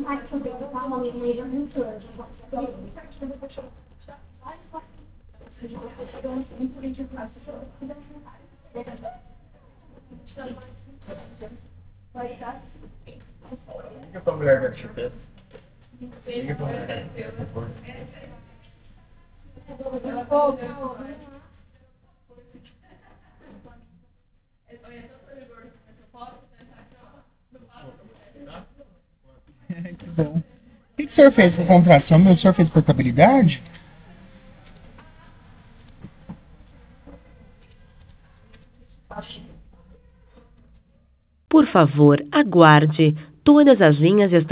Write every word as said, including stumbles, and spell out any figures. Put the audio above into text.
Liga pra mulher da chupeta. Liga pra mulher da chupeta. Que bom. O que, que o senhor fez com o contrato? O senhor, o senhor fez portabilidade? Por favor, aguarde. Todas as linhas estão